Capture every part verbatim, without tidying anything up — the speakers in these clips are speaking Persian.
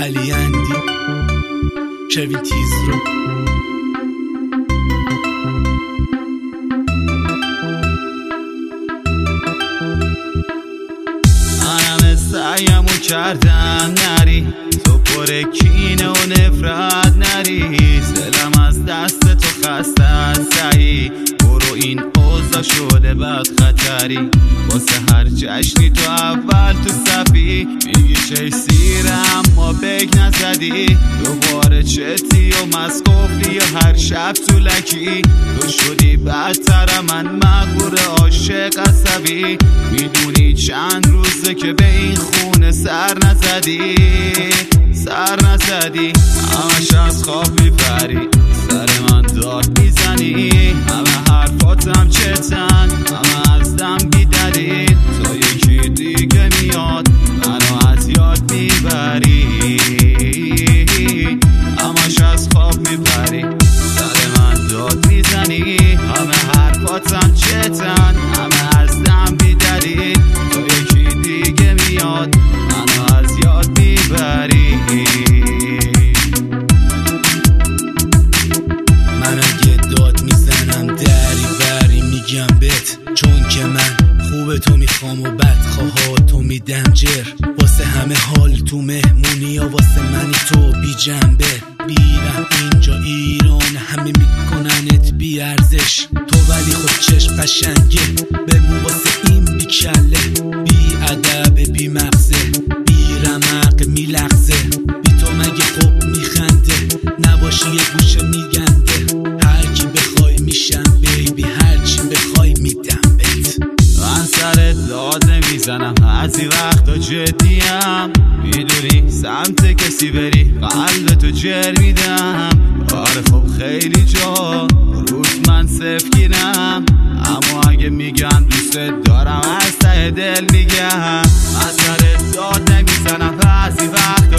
علی اندی کوین تیزرو. منم سعیمو کردم نری، تو پر کینه و نفرت نری، دلم از دست تو خسته از سعی، برو این اوضاع شده بد خطری، واسه هر جشنی تو اول تو صفی، میگی چه سیره اما بگ نزدی، دوباره چتی و مسکوفی یا هر شب تو لکی، تو شدی بدتر من مغرور عاشق عصبی، میدونی چند روزه که به این خونه سر نزدی سر نزدی، همش از خواب میپری، سر من داد میزنی، همه حرفاتم چتن، همه از دم بیدری، تو یکی دیگه میاد منو از یاد میبری، همش از خواب میپری، سر من داد میزنی، همه حرفاتم چتن، همه از دم بیدری، تو یکی دیگه میاد منو از یاد میبری. من اگه داد میزنم دری بری میگم بهت، چون که من خوب تو میخوام و بدخواه تو میدم جر، واسه همه حال تو مهمونی ها واسه منی تو بی جنبه، بیرم اینجا ایران همه میکننت بی ارزش، تو ولی خود چشم قشنگه بمون واسه این بی کله، بی ادب بی مغزه بی رمق میلغزه، بی تو مگه خوب میخنده نباشی یه گوشه میگنده، هر کی بخوای میشم بیبی هر چی بخوای میدم بهت، من سرت داد نمیزنم بعضی وقتا جدیم، میدونی سمت کسی بری قلب تو جر میدم، آره خب خیلی جا روز من صفر گیرم، اما اگه میگم دوست دارم از ته دل میگم، من سرت داد نمیزنم بعضی وقتا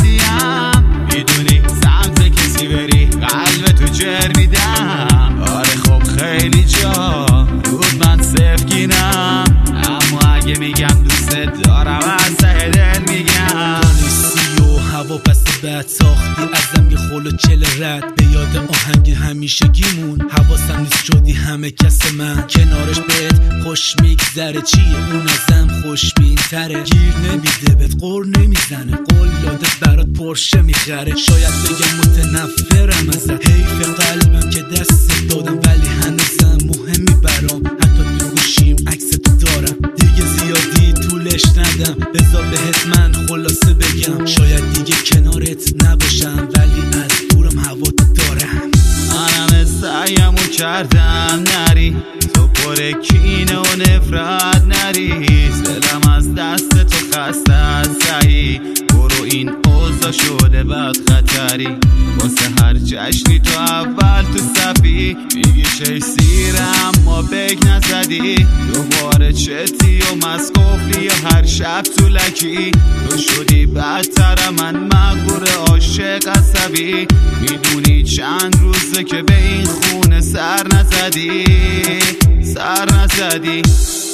جدیم، میدونی سمت کسی بری قلب تو جر میدم، آره خب خیلی جا روز من صفر گیرم، اما اگه میگم دوست دارم از ته دل میگم، نیستی و هوا پس بد ساختی ازم یه خول و چل رد، به یاد آهنگ همیشگیمون حواسم نیست شدی همه کس من، کنارش بهت خوش میگذره چیه اون ازم خوشبین تره، گیر نمیده بهت قور نمیزنه، قول داده برات پرشه میخره، شاید بگم متنفرم ازت، حیف قلبم که دست دادم ولی هنوزم مهمی برام، حتی تو گوشیم عکس تو دارم، دیگه زیادی طولش ندم، بذار بهت من خلاصه بگم، شاید دیگه کنارت نباشم ولی از دورم هوا تو دارم، منم سعیمو کردم نری، تو پر کینه و نفرت نری، دلم از دست تو خسته از سعی، برو این اوضاع شده بد خطری، واسه هر جشنی تو اول تو صفی، میگی چه سیره اما بگ نزدی، دوباره چتی و مسکوفی یا هر شب تو لکی، تو شدی بدتر من مغرور عاشق عصبی، میدونی چند روزه که به این خونه سر نزدی سر نزدی.